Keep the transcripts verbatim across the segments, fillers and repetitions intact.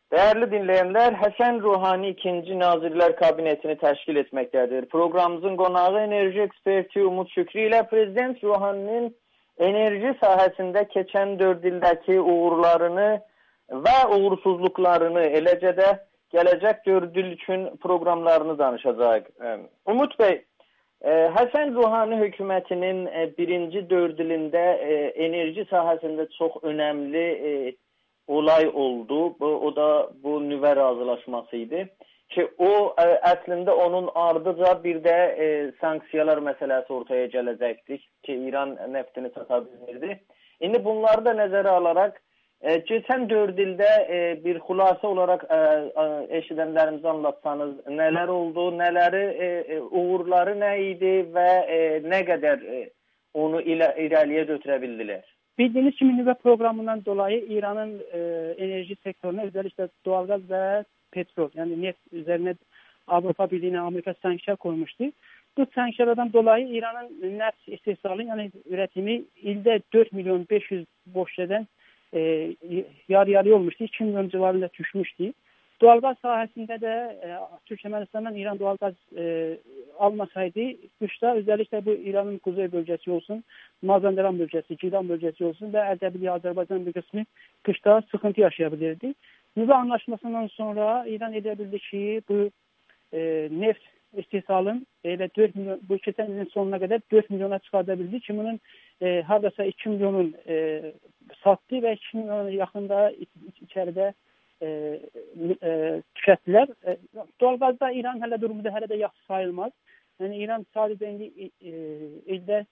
Değerli dinleyenler, Həsən Ruhani ikinci Nazirlər Kabinetini təşkil etməkdədir. Programımızın qonağı enerji eksperti Umut Şükrü ilə Prezident Ruhaninin enerji sahəsində keçən dörd ildəki uğurlarını və uğursuzluqlarını, eləcə də gələcək dörd il üçün proqramlarını danışacaq. Umut bəy, Həsən Ruhani hökumətinin birinci dörd ilində enerji sahəsində çox önəmli olay oldu. O da bu nüvə razılaşması idi. Ki o əslində onun ardıca bir də e, sanksiyalar məsələsi ortaya gələcəkdir ki, İran neftini sata bilmirdi. İndi bunları da nəzərə alaraq e, keçən dörd ildə e, bir xülasə olaraq e, e, eşidənlərimizi anlatsanız, nələr oldu, nələri e, uğurları nə idi və e, nə qədər e, onu ilə, irəliyə götürə bildilər? Bildiğiniz kimi nüvə proqramından dolayı İranın e, enerji sektörünə özellikle doğalgaz və petrol, yani neft üzerine Avrupa Birliği'ne Amerika sanksiyon koymuştu. Bu sanksiyonlardan dolayı İran'ın neft istihsalı, yani üretimi ilde dört milyon beş yüz boşluğdan e, yarı yarıya olmuştu. iki milyon civarında düşmüştü. Doğalgaz sahasında da e, Türkmenistan'dan İran doğalgaz e, almasaydı, kışta özellikle bu İran'ın kuzey bölgesi olsun, Mazandaran bölgesi, Cilan bölgesi olsun ve Erdebil Azerbaycan bir kısmı kışta sıkıntı yaşayabilirdi. Nüvə anlaşmasından sonra İran edebildi ki bu e, neft istihsalın elə dörd milyon, bu keçən ilin sonuna qədər dörd milyona çıxardabildi ki, bunun e, hardasa iki milyonun e, sattı və iki milyona yaxında içəridə e, e, tükətdilər. E, doğalgazda İran hələ durumunda hələ də yaxşı sayılmaz. Yəni İran sadəcə indi e, ildə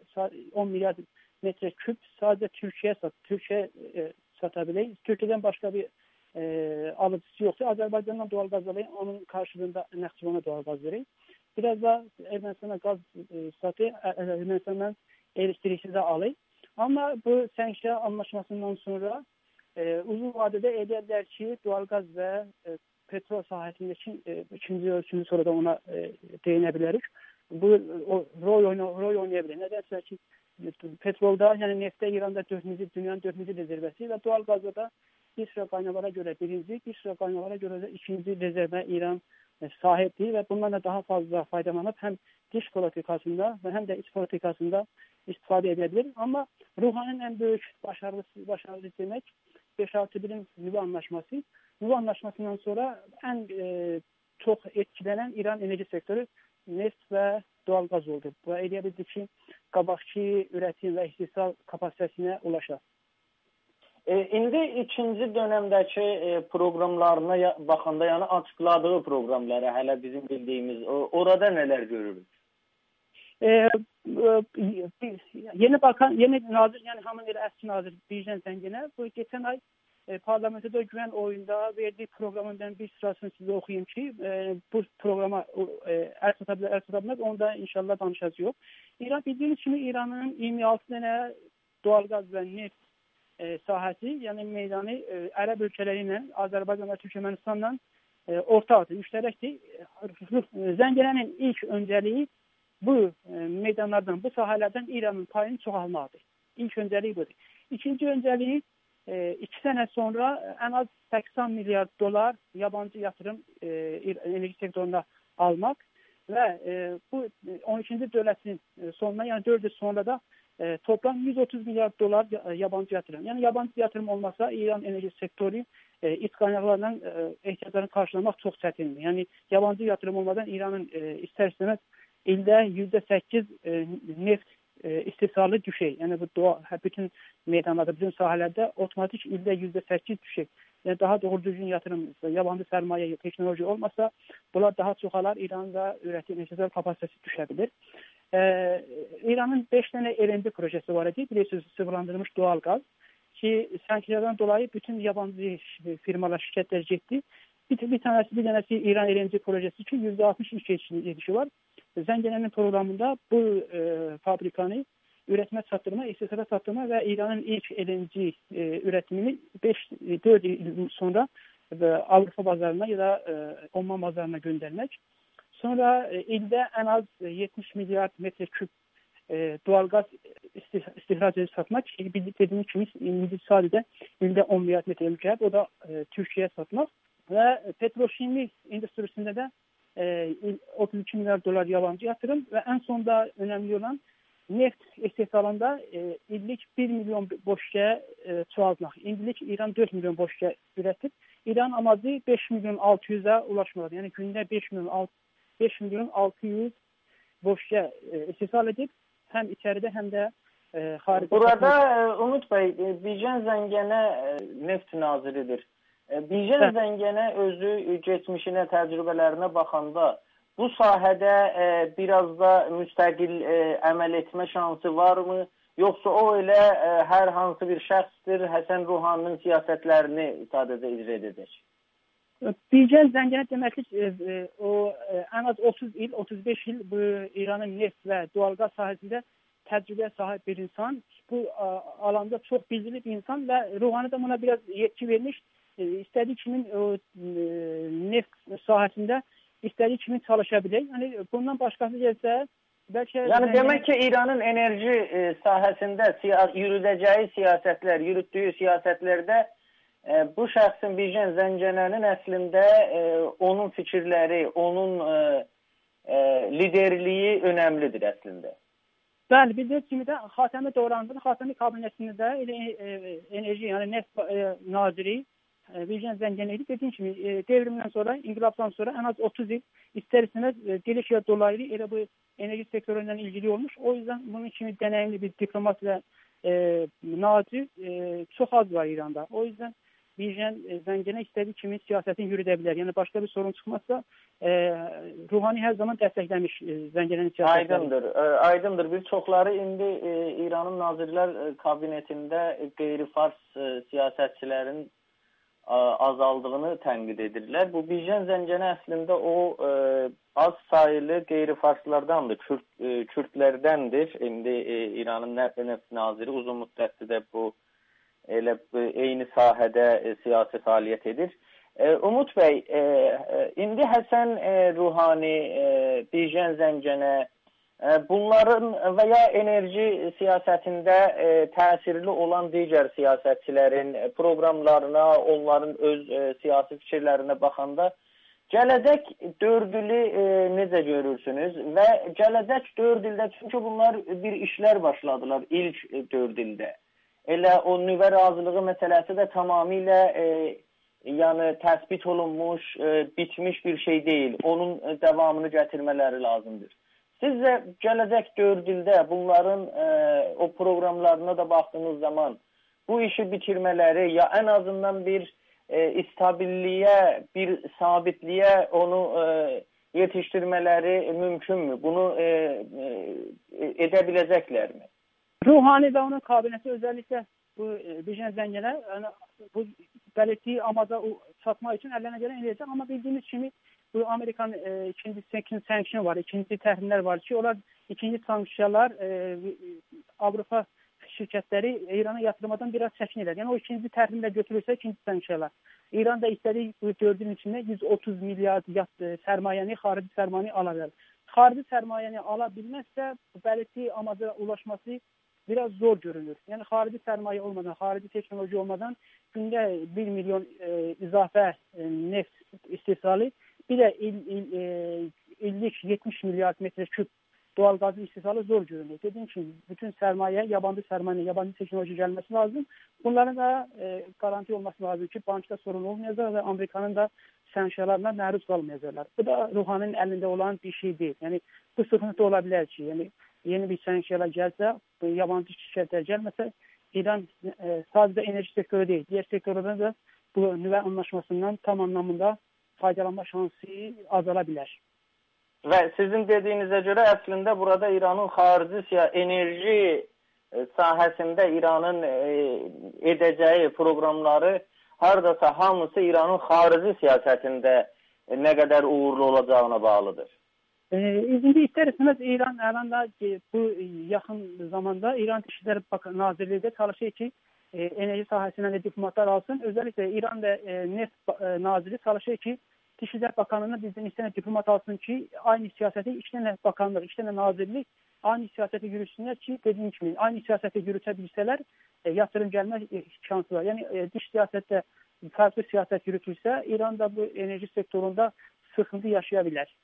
on milyar metre küp sadəcə Türkiyə sat, Türkiyə e, sata bilir. Türkiye'den başka bir E, alıcısı yoksa Azerbaycan'dan doğalgaz alayım, onun karşılığında Naxçıvana doğalgaz vereyim. Biraz da Ermenistan'a gaz e, satı, Ermenistan'dan elektriği de alayım. Ama bu sanksiyon anlaşmasından sonra e, uzun vadede ederler ki doğalgaz ve e, petrol sahasındaki e, üçüncü ölçümlü sonra da ona e, değinebiliriz. Bu o, rol, oyna, rol oynayabilir. Nedense ki petrolda, yani nefte İran'da dördüncü, dünyanın dördüncü rezervesi ve doğalgazda da bir sıra kaynaklara göre birinci, bir sıra kaynaklara göre de ikinci rezerve İran e, sahipti ve bunlarla daha fazla faydalanıp hem dış politikasında ve hem de iç politikasında istifade edebilir. Ama Ruhani'nin en büyük başarısı, başarılı demek beş altı birin nüvə anlaşması. Nüvə anlaşmasından sonra en e, çok etkilenen İran enerji sektörü neft ve doğalgaz oldu. Bu edebildi ki qabaqçı üretim ve istihsal kapasitesine ulaşar. E, indi ikinci dönemdəki e, proqramlarına ya, baxanda, yəni açıqladığı proqramlara hələ bizim bildiyimiz, o, orada nələr görürük? E, e, yeni bakan, yeni nazir, yani hamın elə əski nazir Bircan Zənginə bu geçen ay e, parlamentoda güven oyunda verdiği programından bir sırasını size okuyayım ki e, bu programa e, el satabilir, el satabilir, onda inşallah danışacağız. İran bildiğiniz kimi İran'ın yirmi altı tane doğalgaz ve neft E, sahəsi, yəni meydanı e, Ərəb ölkələri ilə, Azərbaycan və Türkmenistanla e, ortaqdır, müştərəkdir. Zəngilənin ilk öncəliyi bu e, meydanlardan, bu sahələrdən İranın payını çoxalmaqdır. İlk öncəliyi budur. İkinci öncəliyi e, iki sənə sonra ən az səksən milyar dolar yabancı yatırım e, enerji sektorunda almaq və e, bu on ikinci dövlətin sonuna, yəni dörd il sonra da E, toplam yüz otuz milyar dolar yabancı yatırım. Yani yabancı yatırım olmasa İran enerji sektörü e, iç kaynaklardan e, ihtiyaçlarını karşılamak çok çetindir. Yani yabancı yatırım olmadan İran'ın e, ister istemez ilde yüzde sekiz e, neft e, istihsalı düşey. Yani bu doğa, bütün meydanlarda, bütün sahelerde otomatik ilde yüzde sekiz düşey. Yani daha doğru düzgün yatırım, yabancı sermaye, teknoloji olmasa bunlar daha çoxalar İran'da üretim, istihsal kapasitesi düşebilir. Ee, İran'ın beş tane L N G projesi var idi. Biliyorsunuz sıvılandırılmış doğal gaz. Ki sanksiyadan dolayı bütün yabancı firmalar, şirketler gitti. Bir, bir tanesi bir tanesi İran L N G projesi için yüzde altmış iş geçişi var. Zəngilənin programında bu e, fabrikanı üretime sattırma, istihsala sattırma ve İran'ın ilk L N G e, üretimini beş dört yıl sonra e, Avrupa pazarına ya da e, Oman pazarına göndermek. Sonra e, ilde en az yetmiş milyar metreküp e, doğalgaz istihrac edip satmak. Dediğimiz kimi indi sadece ilde on milyar metre mükemmel. O da e, Türkiye'ye satmak. Ve petroşimya endüstrisinde de e, otuz iki milyar dolar yabancı yatırım ve en sonda önemli olan neft istihsalında e, illik bir milyon boşluğa e, çoğaltmak. İndilik İran dört milyon boşluğa üretip İran amacı beş milyon altı yüze ulaşmaları. Yani günde beş milyon altı yüz boşluğa e, istihsal edip hem içeride hem de e, harika. Burada e, Umut Bey, e, Bijan Zengene e, neft naziridir. E, Bijan evet. Zengene özü geçmişine, təcrübələrinə baxanda bu sahədə e, biraz da müstəqil e, əməl etmə şansı varmı? Yoxsa o elə e, hər hansı bir şəxsdir, Həsən Ruhaninin siyasətlərini sadəcə icra edəcək? Bijan Zengene demək ki, e, e, o e, ən az otuz il, otuz beş il bu İranın neft və doğalgaz sahəsində təcrübəyə sahib bir insan. Bu a, alanda çox bilgili bir insan və Ruhani da buna biraz yetki vermiş. E, istədiyi kimin o e, neft sahəsində istədiyi kimi çalışa bilər. Yəni bundan başqası gəlsə, bəlkə yəni demək ki, İranın enerji e, sahəsində siya yürüdəcəyi siyasətlər, yürütdüyü siyasətlərdə e, bu şəxsin Bijan Zengene'nin əslində e, onun fikirləri, onun e, e, liderliyi önəmlidir əslində. Bəli, bildiyiniz kimi də Xatəmi dövründə, Xatəmi kabinetində elə e, enerji, yəni neft e, naziri Bijan Zengene'ydi. Dediğim kimi e, devrimden sonra, inkılaptan sonra en az otuz yıl ister-istemez e, gelişe dolaylı ele bu enerji sektöründen ilgili olmuş. O yüzden bunun için deneyimli bir diplomat ve e, nazir e, çok az var İran'da. O yüzden Bijan Zengene istediği kimi siyasetin yürütebilir. Yani başka bir sorun çıkmazsa e, Ruhani her zaman desteklemiş e, Zengene'nin siyasetini. Aydındır. E, aydındır. Bir çoxları indi e, İran'ın Nazirlər Kabinetində qeyri-fars e, siyasetçilerin azaldığını tənqid edirlər. Bu Bijan Zengene əslində o e, az sayılı qeyri-farslardandır, Kürt, e, Kürtlərdəndir. İndi e, İranın neft naziri uzun müddətdir də bu elə eyni sahədə e, siyasi fəaliyyət edir. E, Umut Bəy, e, e, indi Həsən e, Ruhani, e, Bijan Zengene bunların və ya enerji siyasətində e, təsirli olan digər siyasətçilərin proqramlarına, onların öz e, siyasi fikirlərinə baxanda gələcək dörd ili e, necə görürsünüz? Və gələcək dörd ildə, çünki bunlar bir işlər başladılar ilk e, dörd ildə. Elə o nüvə razılığı məsələsi də tamamilə e, yəni təsbit olunmuş, e, bitmiş bir şey deyil. Onun e, davamını gətirmələri lazımdır. Sizcə gələcək dörd ildə bunların e, o proqramlarına da baxdığınız zaman bu işi bitirmələri ya ən azından bir e, istabilliyə, bir sabitliyə onu e, yetişdirmələri mümkünmü? Bunu e, e, edə biləcəklərmi? Ruhani və onun kabineti özellikle bu e, Bijan Zengene yani, bu belirttiği amaca satmak için ellerine gelen edecek ama bildiğimiz kimi bu Amerikan e, ikinci sanksiyon var, ikinci təhrimlər var ki, onlar ikinci sanksiyalar e, Avropa şirkətləri İrana yatırmadan biraz çəkinirlər. Yəni o ikinci təhrimlə götürülsə ikinci sanksiyalar. İran da istədiyi bu dördün içində yüz otuz milyar sərmayəni, xarici sərmayəni ala bilər. Xarici sərmayəni ala bilməzsə belirtdiyi amaca ulaşması biraz zor görünür. Yəni xarici sərmayə olmadan, xarici teknoloji olmadan gündə bir milyon e, izafə e, neft istihsalı, bir də il, il, e, illik yetmiş milyar metre küp doğal gazın istihsalı zor görünür. Dediğim için bütün sermaye, yabancı sermaye, yabancı teknoloji gelmesi lazım. Bunların da e, garanti olması lazım ki bankta sorun olmayacak ve Amerika'nın da sanksiyalarına məruz qalmayacaklar. Bu da Ruhani'nin elinde olan bir şey değil. Yani bu sıkıntı olabilir ki, yani yeni bir sanksiyalar gelse, yabancı şirketler gelmese İran e, sadece enerji sektörü değil, diğer sektörlerden de bu nüvə anlaşmasından tam anlamında faydalanma şansı azalabilir. Və sizin dediyinizə görə əslində burada İranın xarici enerji sahəsində İranın edəcəyi proqramları haradasa hamısı İranın xarici siyasətində nə qədər uğurlu olacağına bağlıdır. E, İzmir ister-istemez İran əlanda bu yaxın zamanda İran Dışişləri Nazirliyi də çalışır ki e, enerji sahəsindən də diplomatlar alsın. Özellikle İran da e, neft e, naziri çalışır ki Dışişlər Bakanlığı'na bizden istenen diplomat alsın ki aynı siyaseti iki tane bakanlık, iki tane nazirlik aynı siyaseti yürütsünler ki dediğim gibi aynı siyaseti yürütebilseler e, yatırım gelme şansı var. Yani e, dış siyasette farklı siyaset yürütülse İran'da bu enerji sektöründe sıkıntı yaşayabilir.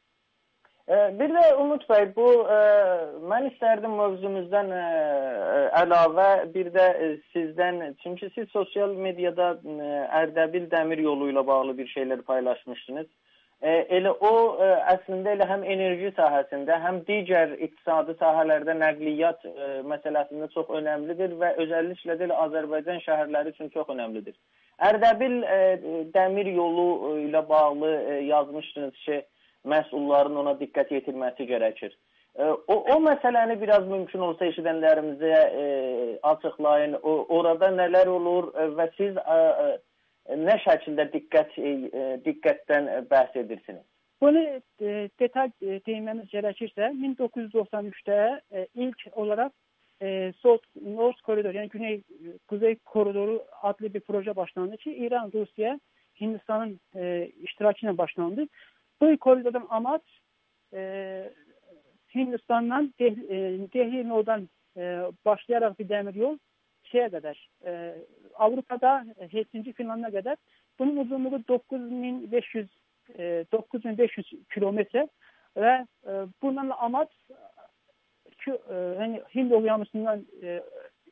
Bir də Umut bəy, bu ə, mən istərdim mövzumuzdan ə, əlavə bir də sizdən, çünki siz sosial mediada ə, Ərdəbil dəmir yolu ilə bağlı bir şeyler paylaşmışsınız. Ə, elə o ə, əslində elə həm enerji sahəsində, həm digər iqtisadi sahələrdə nəqliyyat ə, məsələsində çox önəmlidir və özəlliklə də Azərbaycan şəhərləri üçün çox önəmlidir. Ərdəbil ə, dəmir yolu ilə bağlı ə, yazmışsınız ki, məsulların ona diqqət yetirməsi gərəkir. O, o məsələni biraz mümkün olsa eşidənlərimizə e, açıqlayın. O, orada nələr olur və siz e, nə şəkildə diqqət, e, diqqətdən bəhs edirsiniz? Bunu e, detay e, değinmemiz gerekirse bin dokuz yüz doksan üçte e, ilk olarak e, South North Koridor yani Güney Kuzey Koridoru adlı bir proje başlandı ki İran, Rusya, Hindistan'ın e, iştirakıyla başlandı. Bu koridordan amaç e, Hindistan'dan Dehli'nin oradan e, başlayarak bir demir yol şeye kadar e, Avrupa'da Helsinki Finlandiya'ya kadar bunun uzunluğu dokuz bin beş yüz e, dokuz bin beş yüz kilometre ve e, bundan amaç ki, e, yani Hind Okyanusu'ndan e,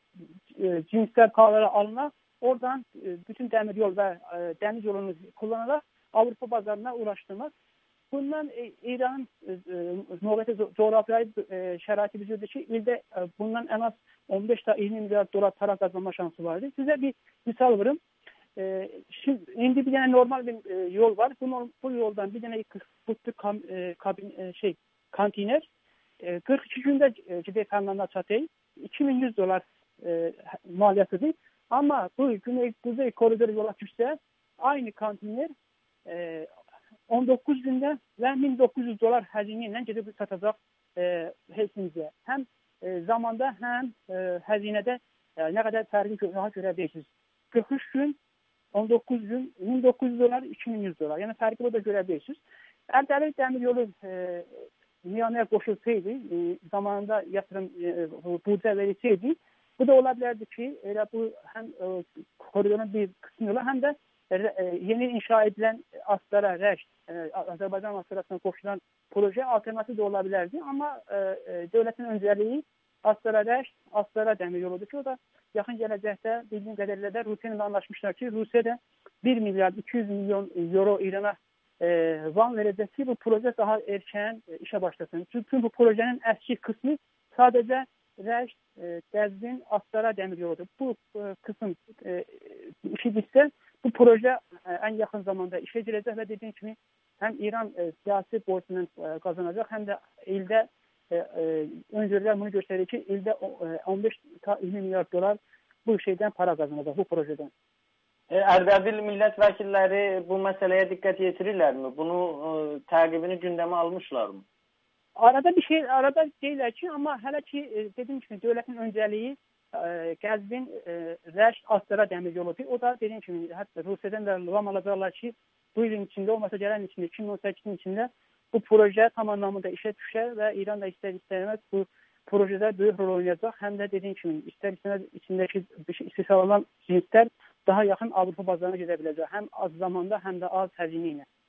e, cinsler kağlara alına oradan e, bütün demir yol ve e, deniz yolunu kullanarak Avrupa pazarına ulaştırmak. Bundan e, İran'ın e, nöbeti coğrafyayı e, şəraiti bizirdi ki, ildə e, bundan en az on beş ila iyirmi milyar dolar para kazanma şansı vardı. Size bir misal veririm. E, şimdi indi bir tane normal bir e, yol var. Bu, bu yoldan bir tane kutlu kam, e, kabin e, şey kantiner e, kırk iki günde e, Cide Fernanda Çatey iki bin yüz dolar e, maliyetidir. Ama bu Güney Kuzey Koridoru yola düşse aynı kantiner e, on dokuz günde ve bin dokuz yüz dolar həzineyle gedib satacaq e, Helsinki'ye. Hem e, zamanda hem e, həzinede e, ne kadar fərqi daha görə bilirsiniz. kırk üç gün, on dokuz gün, bin dokuz yüz dolar, iki bin yüz dolar. Yani fərqi burada görə bilirsiniz. Ərdəbil dəmir yolu e, miyaneye qoşulsaydı, e, zamanında yatırım e, budca verilseydi, bu da olabilirdi ki, elə bu hem e, koridorun bir kısmı yola hem de yeni inşa edilen Astara, Rəşt, Azərbaycan Astarasına koşulan proje alternatif de olabilirdi. Ama e, devletin önceliği Astara, Rəşt, Astara dəmir yoludur ki, o da yakın gelecekte bildiğim kadarıyla da Rusya ile anlaşmışlar ki, Rusya'da bir milyar iki yüz milyon euro İran'a e, van verecek ki bu proje daha erken e, işe başlasın. Çünkü bu projenin eski kısmı sadece Rəşt, e, Qəzvin, Astara dəmir yoludur. Bu e, kısım e, işi bitse bu proje e, en yakın zamanda işe girecek ve dediğim gibi hem İran e, siyasi borcundan e, kazanacak hem de ilde e, e, öncüler bunu gösterir ki ilde e, on beş ila yirmi milyar dolar bu şeyden para kazanacak bu projeden. Ərdəbil milletvekilleri bu meseleye dikkat yetirirler mi? Bunu e, takibini gündeme almışlar mı? Arada bir şey arada değiller ki ama hele ki e, dediğim gibi devletin önceliği Qəzvin, Rəşt, Astara dəmir yoludur. O da dediğim gibi hatta Rusya'dan da ram alacaklar ki bu yılın içinde olmasa gelen içinde iki bin on sekizin içinde bu proje tam anlamında işe düşer ve İran da ister istemez bu projede büyük rol oynayacak. Hem de dediğim gibi ister istemez içindeki istismar olan cinsler daha yakın Avrupa pazarına gidebilecek. Hem az zamanda hem de az həzineyle.